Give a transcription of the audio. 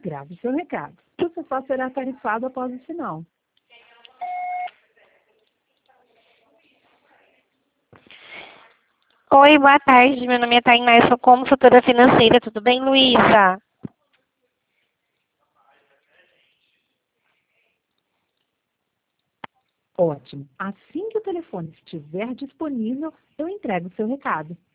Grave seu recado. O sofá será tarifado após o sinal. Oi, boa tarde. Meu nome é Tainá, eu sou consultora financeira. Tudo bem, Luísa? Ótimo. Assim que o telefone estiver disponível, eu entrego o seu recado.